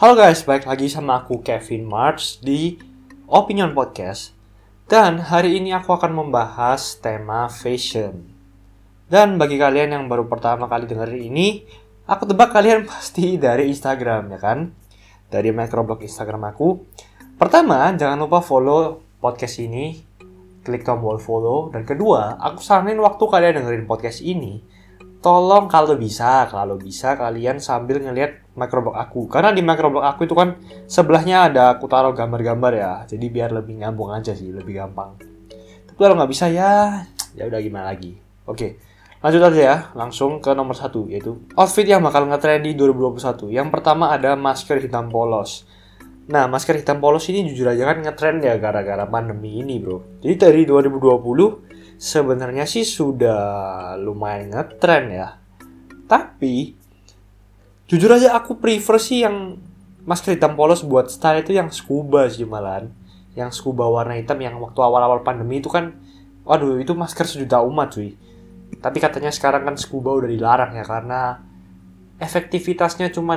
Halo guys, balik lagi sama aku Kevin March di Opinion Podcast. Dan hari ini aku akan membahas tema fashion. Dan bagi kalian yang baru pertama kali dengerin ini, aku tebak kalian pasti dari Instagram, ya kan? Dari microblog Instagram aku. Pertama, jangan lupa follow podcast ini, klik tombol follow. Dan kedua, aku saranin waktu kalian dengerin podcast ini, tolong kalau bisa kalian sambil ngelihat microblog aku. Karena di microblog aku itu kan sebelahnya ada aku taruh gambar-gambar ya. Jadi biar lebih nyambung aja sih, lebih gampang. Tapi kalau nggak bisa ya udah gimana lagi. Oke, lanjut aja ya. Langsung ke nomor 1, yaitu outfit yang bakal ngetrend di 2021. Yang pertama ada masker hitam polos. Nah, masker hitam polos ini jujur aja kan ngetrend ya gara-gara pandemi ini, bro. Jadi dari 2020 sebenarnya sih sudah lumayan ngetrend ya. Tapi jujur aja aku prefer sih yang masker hitam polos buat style itu yang scuba sih malahan. Yang scuba warna hitam yang waktu awal-awal pandemi itu kan, waduh itu masker sejuta umat cuy. Tapi katanya sekarang kan scuba udah dilarang ya karena efektivitasnya cuma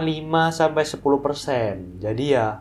5-10%. Jadi ya,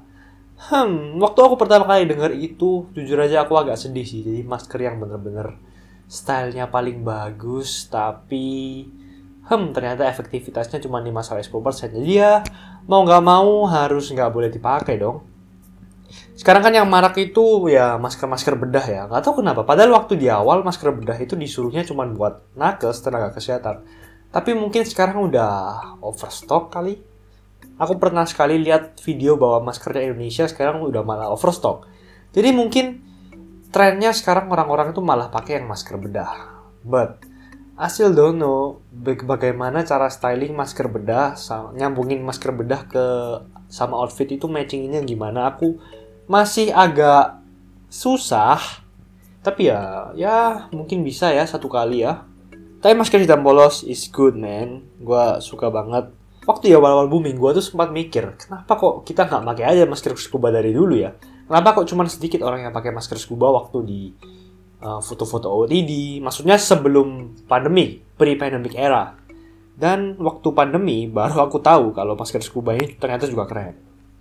waktu aku pertama kali denger itu, jujur aja aku agak sedih sih. Jadi masker yang bener-bener stylenya paling bagus, tapi ternyata efektivitasnya cuma 5-10%. Jadi ya, mau gak mau harus gak boleh dipakai dong. Sekarang kan yang marak itu ya masker-masker bedah ya. Gak tahu kenapa, padahal waktu di awal masker bedah itu disuruhnya cuma buat nakes, tenaga kesehatan. Tapi mungkin sekarang udah overstock kali. Aku pernah sekali lihat video bahwa maskernya Indonesia sekarang udah malah overstock. Jadi mungkin trennya sekarang orang-orang itu malah pakai yang masker bedah. But I still don't know bagaimana cara styling masker bedah, nyambungin masker bedah ke sama outfit itu matchinginnya gimana. Aku masih agak susah. Tapi ya mungkin bisa ya satu kali ya. Tapi masker hitam polos is good man. Gua suka banget. Waktu awal-awal booming, gue tuh sempat mikir, kenapa kok kita nggak pakai aja masker scuba dari dulu ya? Kenapa kok cuma sedikit orang yang pakai masker scuba waktu di foto-foto OOTD? Maksudnya sebelum pandemi, pre-pandemic era. Dan waktu pandemi, baru aku tahu kalau masker scuba ini ternyata juga keren.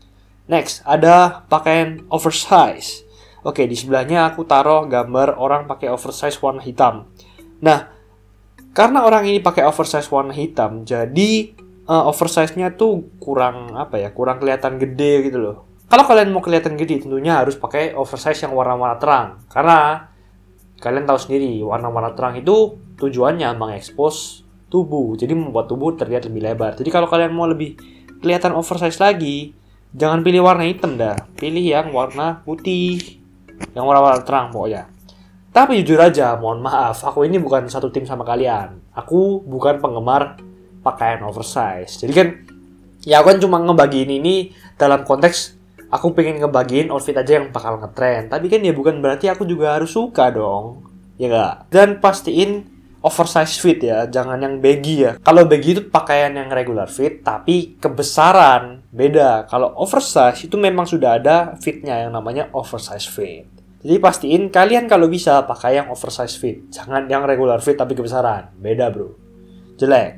Next, ada pakaian oversize. Oke, di sebelahnya aku taruh gambar orang pakai oversize warna hitam. Nah, karena orang ini pakai oversize warna hitam, jadi oversize-nya tuh kurang kelihatan gede gitu loh. Kalau kalian mau kelihatan gede, tentunya harus pakai oversize yang warna-warna terang. Karena kalian tahu sendiri, warna-warna terang itu tujuannya mengekspos tubuh. Jadi membuat tubuh terlihat lebih lebar. Jadi kalau kalian mau lebih kelihatan oversize lagi, jangan pilih warna hitam dah. Pilih yang warna putih. Yang warna-warna terang pokoknya. Tapi jujur aja, mohon maaf, aku ini bukan satu tim sama kalian. Aku bukan penggemar pakaian oversize. Jadi kan, ya aku kan cuma ngebagiin ini dalam konteks aku pengen ngebagiin outfit aja yang bakal ngetrend. Tapi kan ya bukan berarti aku juga harus suka dong. Ya gak? Dan pastiin oversize fit ya, jangan yang baggy ya. Kalau baggy itu pakaian yang regular fit, tapi kebesaran beda. Kalau oversize itu memang sudah ada fitnya yang namanya oversize fit. Jadi pastiin kalian kalau bisa pakai yang oversize fit. Jangan yang regular fit tapi kebesaran. Beda bro. Jelek.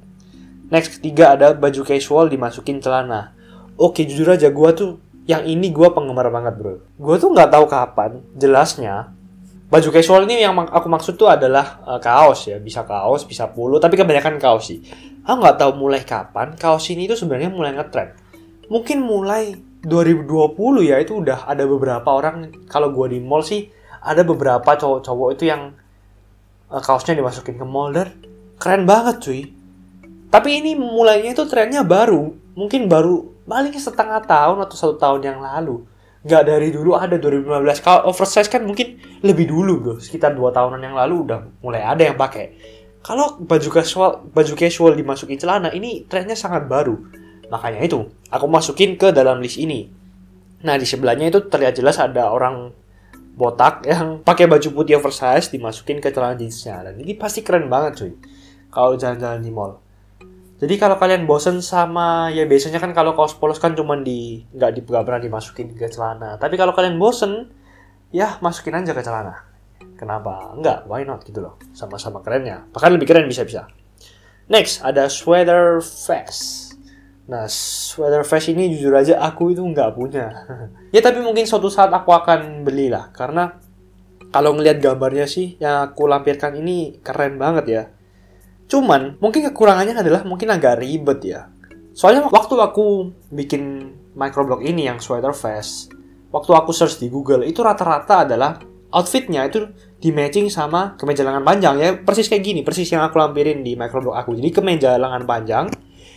Next, ketiga ada baju casual dimasukin celana. Oke, jujur aja gue tuh yang ini gue penggemar banget bro. Gue tuh nggak tahu kapan jelasnya baju casual ini yang aku maksud tuh adalah kaos ya, bisa kaos, bisa polo, tapi kebanyakan kaos sih. Aku nggak tahu mulai kapan kaos ini tuh sebenarnya mulai ngetrend. Mungkin mulai 2020 ya, itu udah ada beberapa orang, kalau gue di mall sih ada beberapa cowok-cowok itu yang kaosnya dimasukin ke mall dan keren banget cuy. Tapi ini mulainya itu trennya baru. Mungkin baru paling setengah tahun atau 1 tahun yang lalu. Nggak dari dulu ada 2015. Kalau oversize kan mungkin lebih dulu bro. Sekitar 2 tahunan yang lalu udah mulai ada yang pakai. Kalau baju casual dimasukin celana, ini trennya sangat baru. Makanya itu, aku masukin ke dalam list ini. Nah, di sebelahnya itu terlihat jelas ada orang botak yang pakai baju putih oversize dimasukin ke celana jeansnya. Dan ini pasti keren banget cuy. Kalau jalan-jalan di mall. Jadi kalau kalian bosen sama, ya biasanya kan kalau kaos polos kan cuma nggak pernah dimasukin ke celana. Tapi kalau kalian bosen, ya masukin aja ke celana. Kenapa? Enggak, why not gitu loh. Sama-sama kerennya. Bahkan lebih keren bisa-bisa. Next, ada sweater vest. Nah, sweater vest ini jujur aja aku itu nggak punya. Ya tapi mungkin suatu saat aku akan belilah. Karena kalau ngelihat gambarnya sih yang aku lampirkan ini keren banget ya. Cuman mungkin kekurangannya adalah mungkin agak ribet ya. Soalnya waktu aku bikin microblog ini yang sweater vest, waktu aku search di Google itu rata-rata adalah outfitnya itu di matching sama kemeja lengan panjang ya. Persis kayak gini, persis yang aku lampirin di microblog aku. Jadi kemeja lengan panjang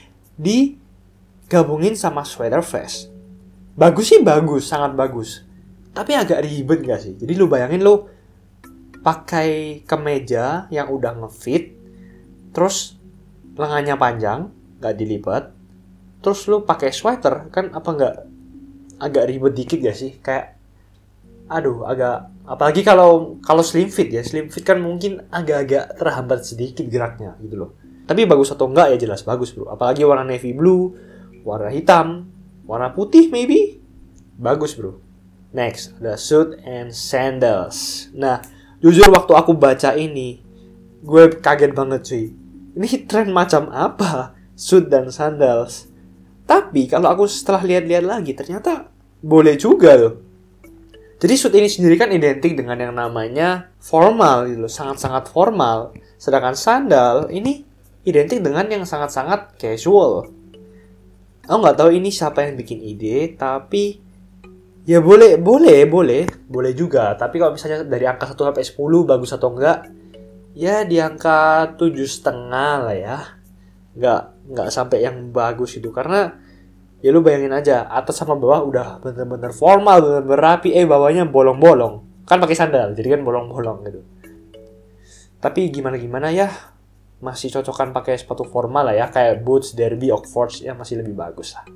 digabungin sama sweater vest. Bagus sih bagus, sangat bagus. Tapi agak ribet gak sih? Jadi lu bayangin lu pakai kemeja yang udah ngefit, terus lengannya panjang, gak dilipat, terus lu pakai sweater, kan apa gak agak ribet dikit gak sih? Kayak, aduh agak, apalagi kalau slim fit ya, slim fit kan mungkin agak-agak terhambat sedikit geraknya gitu loh. Tapi bagus atau enggak ya jelas bagus bro. Apalagi warna navy blue, warna hitam, warna putih maybe. Bagus bro. Next, ada suit and sandals. Nah, jujur waktu aku baca ini, gue kaget banget cuy. Ini tren macam apa? Suit dan sandals. Tapi kalau aku setelah lihat-lihat lagi, ternyata boleh juga loh. Jadi suit ini sendiri kan identik dengan yang namanya formal gitu loh, sangat-sangat formal. Sedangkan sandal ini identik dengan yang sangat-sangat casual. Aku nggak tahu ini siapa yang bikin ide, tapi ya boleh juga. Tapi kalau misalnya dari angka 1 sampai 10 bagus atau enggak, ya di angka 7,5 lah ya. Nggak sampai yang bagus itu, karena ya lu bayangin aja atas sama bawah udah bener-bener formal, bener-bener rapi, bawahnya bolong-bolong. Kan pakai sandal, jadi kan bolong-bolong gitu. Tapi gimana ya, masih cocokan pakai sepatu formal lah ya, kayak boots, derby, oxfords ya masih lebih bagus lah.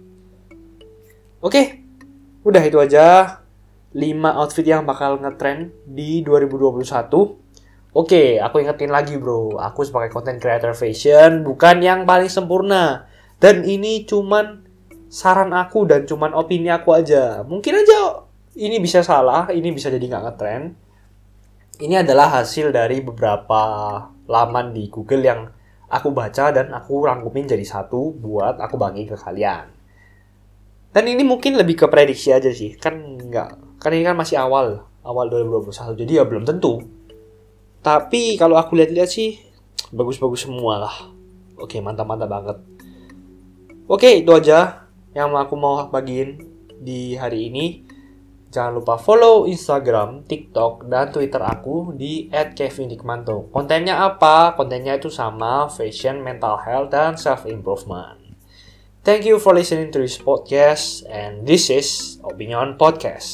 Oke, udah itu aja 5 outfit yang bakal ngetrend di 2021. Oke, aku ingetin lagi bro, aku sebagai content creator fashion bukan yang paling sempurna. Dan ini cuman saran aku dan cuman opini aku aja. Mungkin aja ini bisa salah, ini bisa jadi nggak ngetrend. Ini adalah hasil dari beberapa laman di Google yang aku baca dan aku rangkumin jadi satu buat aku bagi ke kalian. Dan ini mungkin lebih ke prediksi aja sih, kan ini kan masih awal 2021, jadi ya belum tentu. Tapi kalau aku lihat-lihat sih bagus-bagus semua lah. Oke, mantap-mantap banget. Oke, itu aja yang aku mau bagiin di hari ini. Jangan lupa follow Instagram, TikTok, dan Twitter aku di @kevinikmanto. Kontennya apa? Kontennya itu sama fashion, mental health, dan self-improvement. Thank you for listening to this podcast, and this is Opinion Podcast.